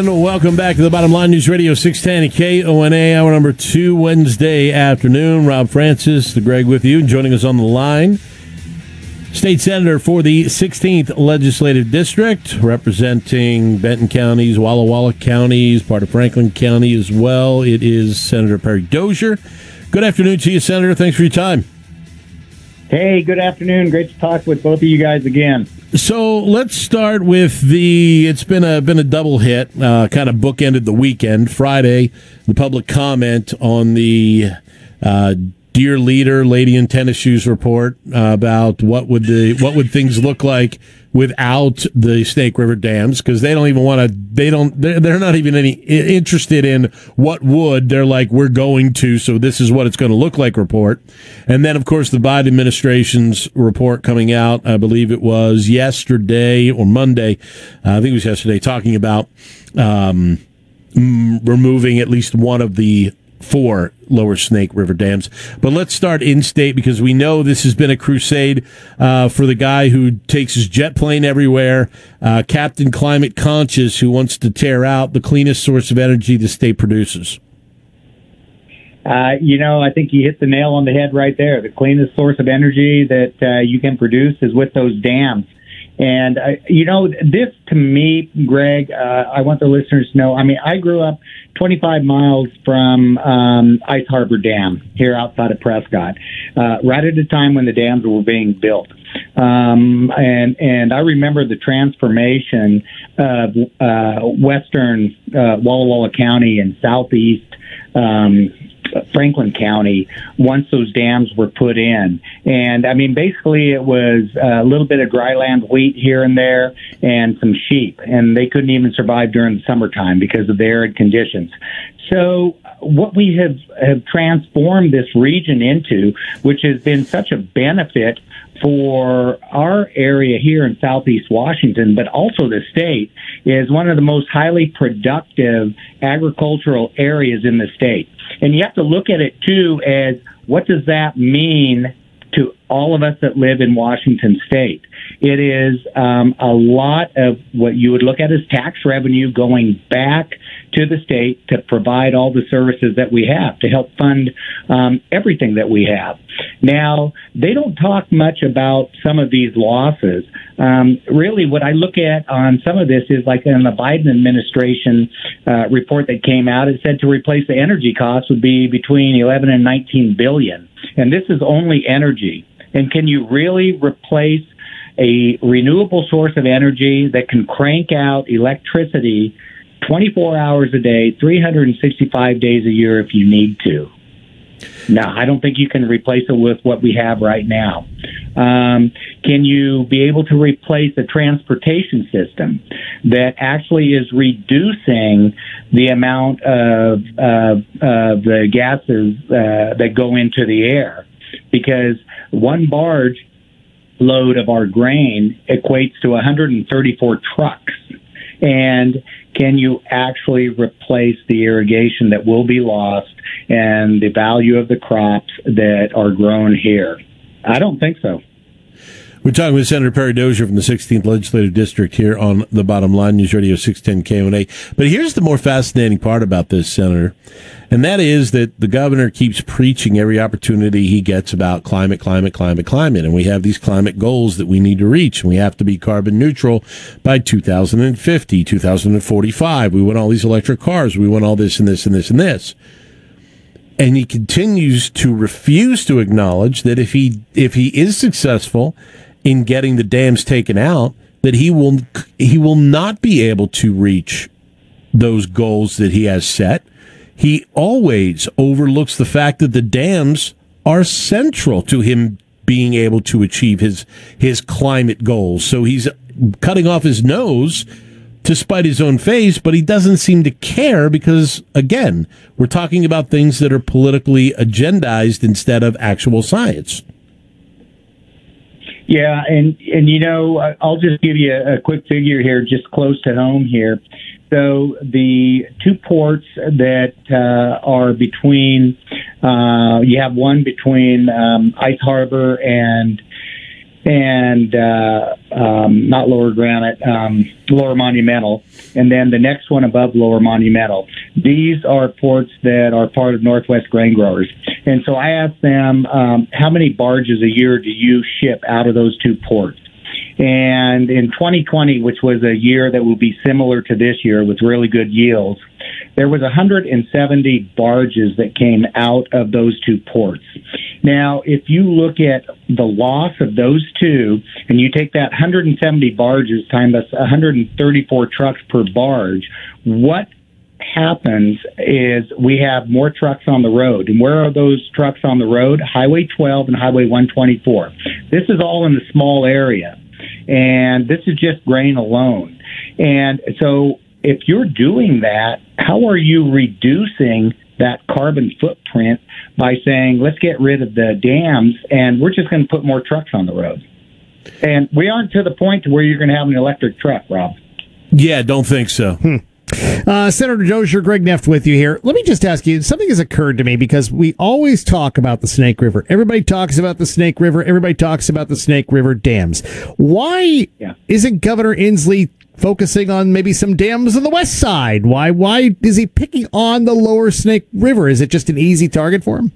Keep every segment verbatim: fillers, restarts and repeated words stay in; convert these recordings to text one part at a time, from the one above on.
And welcome back to the Bottom Line News Radio six ten K O N A, hour number two, Wednesday afternoon. Rob Francis, the Greg with you, joining us on the line. State Senator for the sixteenth Legislative District, representing Benton counties, Walla Walla counties, part of Franklin County as well. It is Senator Perry Dozier. Good afternoon to you, Senator. Thanks for your time. Hey, good afternoon. Great to talk with both of you guys again. So let's start with the, it's been a been a double hit, uh, kind of bookended the weekend. Friday, the public comment on the uh, Dear Leader, Lady in Tennis Shoes report uh, about what would the what would things look like without the Snake River dams, because they don't even want to, they don't, they're, they're not even any interested in what would. They're like, we're going to, so this is what it's going to look like report. And then, of course, the Biden administration's report coming out, I believe it was yesterday or Monday, uh, I think it was yesterday, talking about um, m- removing at least one of the four lower Snake River dams. But let's start in-state, because we know this has been a crusade uh, for the guy who takes his jet plane everywhere, uh, Captain Climate Conscious, who wants to tear out the cleanest source of energy the state produces. Uh, you know, I think you hit the nail on the head right there. The cleanest source of energy that uh, you can produce is with those dams. And, uh, you know, this to me, Greg, uh, I want the listeners to know, I mean, I grew up twenty-five miles from um, Ice Harbor Dam here outside of Prescott, uh, right at the time when the dams were being built. Um, and, and I remember the transformation of uh, western uh, Walla Walla County and southeast um Franklin County once those dams were put in. And, I mean, basically it was a little bit of dryland wheat here and there and some sheep, and they couldn't even survive during the summertime because of the arid conditions. So what we have, have transformed this region into, which has been such a benefit for our area here in Southeast Washington, but also the state, is one of the most highly productive agricultural areas in the state. And you have to look at it, too, as what does that mean to all of us that live in Washington State? It is um, a lot of what you would look at as tax revenue going back to the state to provide all the services that we have, to help fund um, everything that we have. Now, they don't talk much about some of these losses. Um, really, what I look at on some of this is like in the Biden administration uh, report that came out, it said to replace the energy costs would be between eleven and nineteen billion. And this is only energy. And can you really replace a renewable source of energy that can crank out electricity twenty-four hours a day, three hundred sixty-five days a year if you need to? No, I don't think you can replace it with what we have right now. Um, can you be able to replace a transportation system that actually is reducing the amount of, of, of the gases uh, that go into the air? Because one barge load of our grain equates to one hundred thirty-four trucks. And can you actually replace the irrigation that will be lost and the value of the crops that are grown here? I don't think so. We're talking with Senator Perry Dozier from the sixteenth Legislative District here on the Bottom Line News Radio six ten K O N A. But here's the more fascinating part about this, Senator, and that is that the governor keeps preaching every opportunity he gets about climate, climate, climate, climate. And we have these climate goals that we need to reach. And we have to be carbon neutral by two thousand fifty, two thousand forty-five. We want all these electric cars. We want all this and this and this and this. And he continues to refuse to acknowledge that if he if he is successful in getting the dams taken out, that he will he will not be able to reach those goals that he has set. He always overlooks the fact that the dams are central to him being able to achieve his his climate goals. So he's cutting off his nose to spite his own face, but he doesn't seem to care because, again, we're talking about things that are politically agendized instead of actual science. Yeah, and, and you know, I'll just give you a, a quick figure here, just close to home here. So the two ports that uh, are between, uh, you have one between um, Ice Harbor and and uh, um, not Lower Granite, um, Lower Monumental, and then the next one above Lower Monumental. These are ports that are part of Northwest Grain Growers. And so I asked them, um, how many barges a year do you ship out of those two ports? And in twenty twenty, which was a year that will be similar to this year with really good yields, there was one hundred seventy barges that came out of those two ports. Now, if you look at the loss of those two, and you take that one hundred seventy barges times one hundred thirty-four trucks per barge, what happens is we have more trucks on the road. And where are those trucks on the road? Highway twelve and Highway one twenty-four. This is all in the small area. And this is just grain alone. And so if you're doing that, how are you reducing that carbon footprint by saying, let's get rid of the dams and we're just going to put more trucks on the road? And we aren't to the point to where you're going to have an electric truck, Rob. Yeah, don't think so. Hmm. Uh, Senator Dozier, Greg Neff with you here. Let me just ask you, something has occurred to me because we always talk about the Snake River. Everybody talks about the Snake River. Everybody talks about the Snake River dams. Why yeah. isn't Governor Inslee focusing on maybe some dams on the west side? Why, why is he picking on the lower Snake River? Is it just an easy target for him?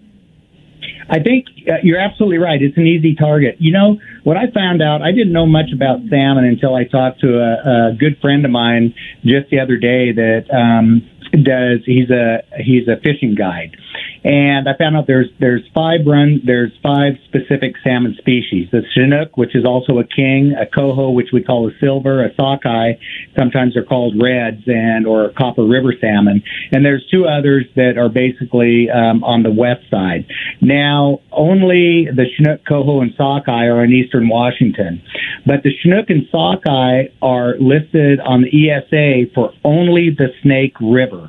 I think uh, you're absolutely right. It's an easy target. You know, what I found out, I didn't know much about salmon until I talked to a, a good friend of mine just the other day that um, does, he's a, he's a fishing guide. And I found out there's there's five run there's five specific salmon species: the Chinook, which is also a king; a coho, which we call a silver; a sockeye, sometimes they're called reds, and or Copper River salmon. And there's two others that are basically um, on the west side. Now, only the Chinook, coho, and sockeye are in eastern Washington, but the Chinook and sockeye are listed on the E S A for only the Snake River,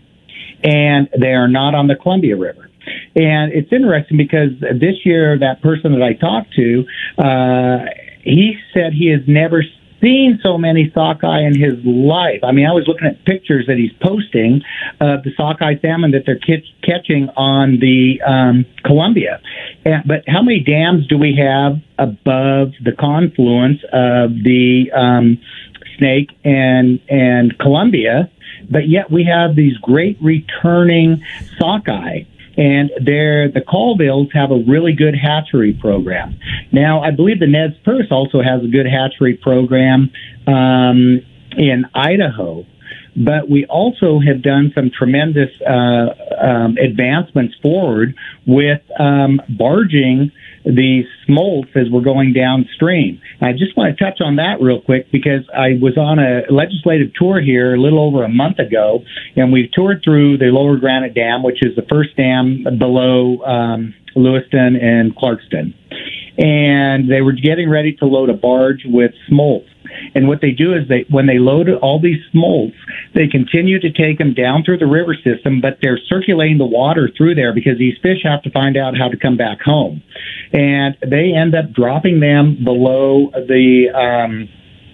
and they are not on the Columbia River. And it's interesting because this year, that person that I talked to, uh, he said he has never seen so many sockeye in his life. I mean, I was looking at pictures that he's posting of the sockeye salmon that they're catch- catching on the um, Columbia. And, but how many dams do we have above the confluence of the um, Snake and and Columbia? But yet we have these great returning sockeye, and they're, the Colvilles have a really good hatchery program. Now, I believe the Ned's Purse also has a good hatchery program um, in Idaho. But we also have done some tremendous uh, um, advancements forward with um, barging the smolts as we're going downstream. I just want to touch on that real quick because I was on a legislative tour here a little over a month ago, and we toured through the Lower Granite Dam, which is the first dam below um, Lewiston and Clarkston. And they were getting ready to load a barge with smolts. And what they do is they, when they load all these smolts, they continue to take them down through the river system, but they're circulating the water through there because these fish have to find out how to come back home. And they end up dropping them below the um,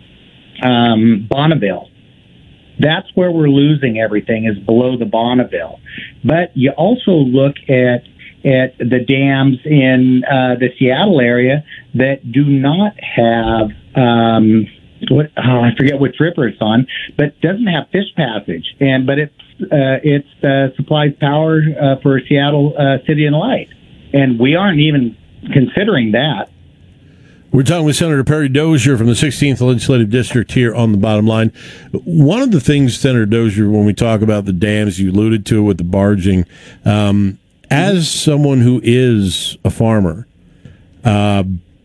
um, Bonneville. That's where we're losing everything, is below the Bonneville. But you also look at at the dams in uh, the Seattle area that do not have um, what oh, I forget which river it's on, but doesn't have fish passage, and but it's uh, it's uh, supplies power uh, for Seattle uh, City and Light, and we aren't even considering that. We're talking with Senator Perry Dozier from the sixteenth Legislative District here on The Bottom Line. One of the things, Senator Dozier, when we talk about the dams, you alluded to it with the barging, um, as someone who is a farmer, uh,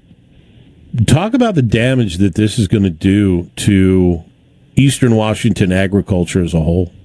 talk about the damage that this is going to do to Eastern Washington agriculture as a whole.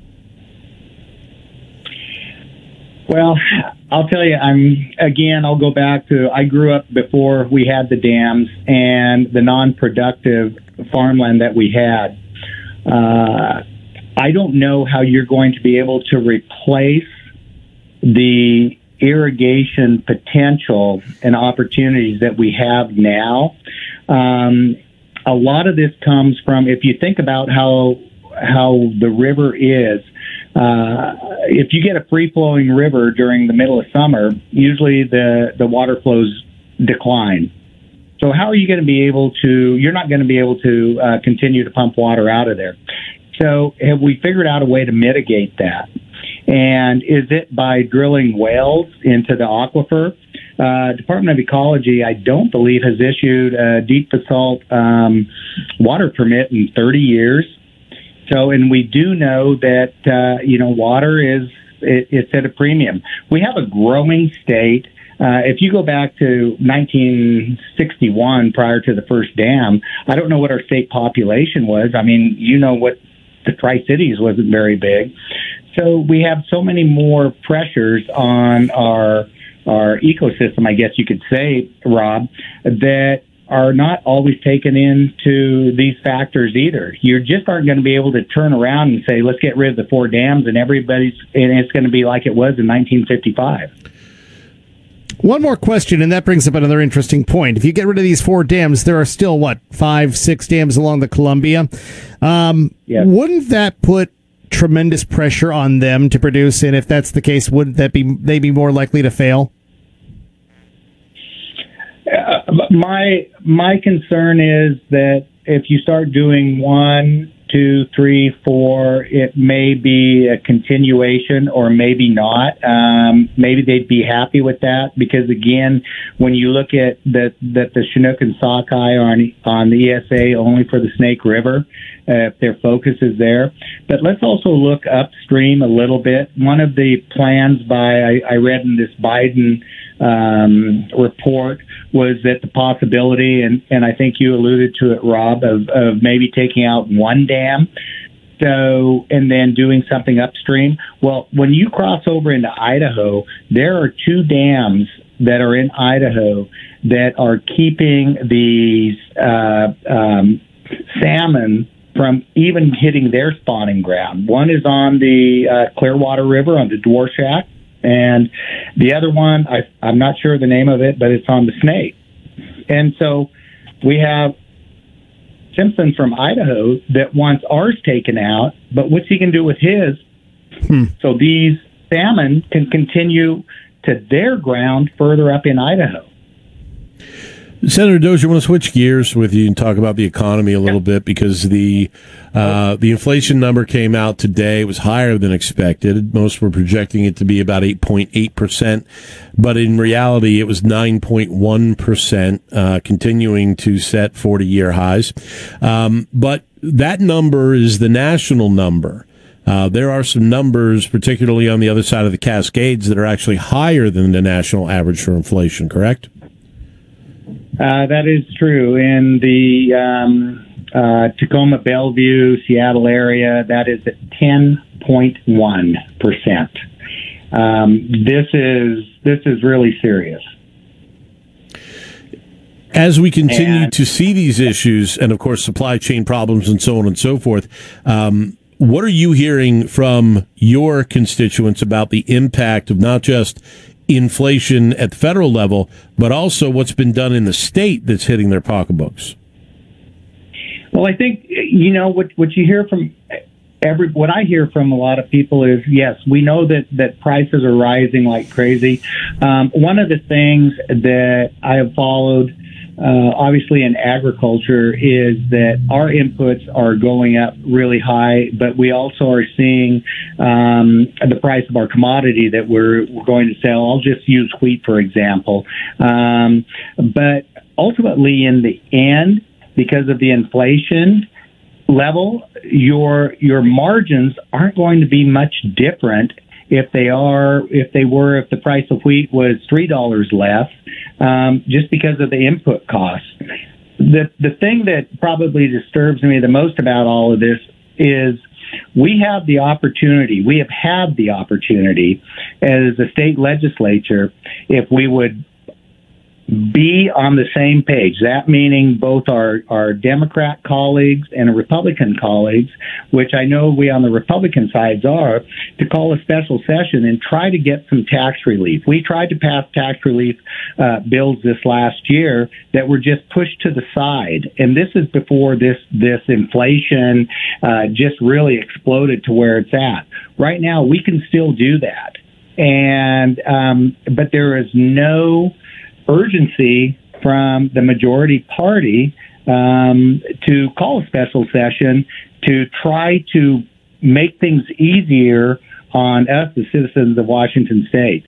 Well, I'll tell you, I'm, again, I'll go back to, I grew up before we had the dams and the non-productive farmland that we had. Uh, I don't know how you're going to be able to replace the irrigation potential and opportunities that we have now. Um, a lot of this comes from, if you think about how how the river is, uh, if you get a free-flowing river during the middle of summer, usually the, the water flows decline. So how are you going to be able to, you're not going to be able to uh, continue to pump water out of there. So have we figured out a way to mitigate that? And is it by drilling wells into the aquifer? Uh, Department of Ecology, I don't believe, has issued a deep basalt um, water permit in thirty years. So, and we do know that, uh, you know, water is, it, it's at a premium. We have a growing state. Uh, if you go back to nineteen sixty-one, prior to the first dam, I don't know what our state population was. I mean, you know what, the Tri-Cities wasn't very big. So we have so many more pressures on our our ecosystem, I guess you could say, Rob, that are not always taken into these factors either. You just aren't going to be able to turn around and say, let's get rid of the four dams and everybody's, and it's going to be like it was in nineteen fifty-five. One more question, and that brings up another interesting point. If you get rid of these four dams, there are still, what, five, six dams along the Columbia? Um, yes. Wouldn't that put tremendous pressure on them to produce? And if that's the case, wouldn't that be they be more likely to fail? Uh, my my concern is that if you start doing one, two, three, four, it may be a continuation or maybe not. Um, maybe they'd be happy with that because, again, when you look at that that the Chinook and Sockeye are on, on the E S A only for the Snake River, uh, if their focus is there. But let's also look upstream a little bit. One of the plans by, I, I read in this Biden um, report was that the possibility, and, and I think you alluded to it, Rob, of, of maybe taking out one dam, so and then doing something upstream. Well, when you cross over into Idaho, there are two dams that are in Idaho that are keeping these uh, um, salmon from even hitting their spawning ground. One is on the uh, Clearwater River on the Dworshak, and the other one, I, I'm not sure the name of it, but it's on the Snake. And so we have Simpson from Idaho that wants ours taken out, but what's he going to do with his? Hmm. So these salmon can continue to their ground further up in Idaho. Senator Dozier, I want to switch gears with you and talk about the economy a little bit because the uh, the inflation number came out today. It was higher than expected. Most were projecting it to be about eight point eight percent, but in reality, it was nine point one percent, uh, continuing to set forty-year highs. Um, but that number is the national number. Uh, there are some numbers, particularly on the other side of the Cascades, that are actually higher than the national average for inflation, correct? Uh, that is true. In the um, uh, Tacoma, Bellevue, Seattle area, that is at ten point one percent. Um, this is this is really serious. As we continue and, to see these issues, and of course supply chain problems and so on and so forth, um, what are you hearing from your constituents about the impact of not just inflation at the federal level, but also what's been done in the state that's hitting their pocketbooks? Well, I think, you know, what what you hear from every, what I hear from a lot of people is, yes, we know that, that prices are rising like crazy. Um, one of the things that I have followed, uh, obviously in agriculture, is that our inputs are going up really high, but we also are seeing um, the price of our commodity that we're, we're going to sell. I'll just use wheat, for example. Um, but ultimately, in the end, because of the inflation level, your your margins aren't going to be much different if they are if they were if the price of wheat was three dollars less, um, just because of the input costs. The the thing that probably disturbs me the most about all of this is we have the opportunity, we have had the opportunity as a state legislature, if we would be on the same page, that meaning both our, our Democrat colleagues and Republican colleagues, which I know we on the Republican sides are, to call a special session and try to get some tax relief. We tried to pass tax relief uh, bills this last year that were just pushed to the side. And this is before this, this inflation uh, just really exploded to where it's at. Right now, we can still do that. And um, but there is no urgency from the majority party um, to call a special session to try to make things easier on us, the citizens of Washington State.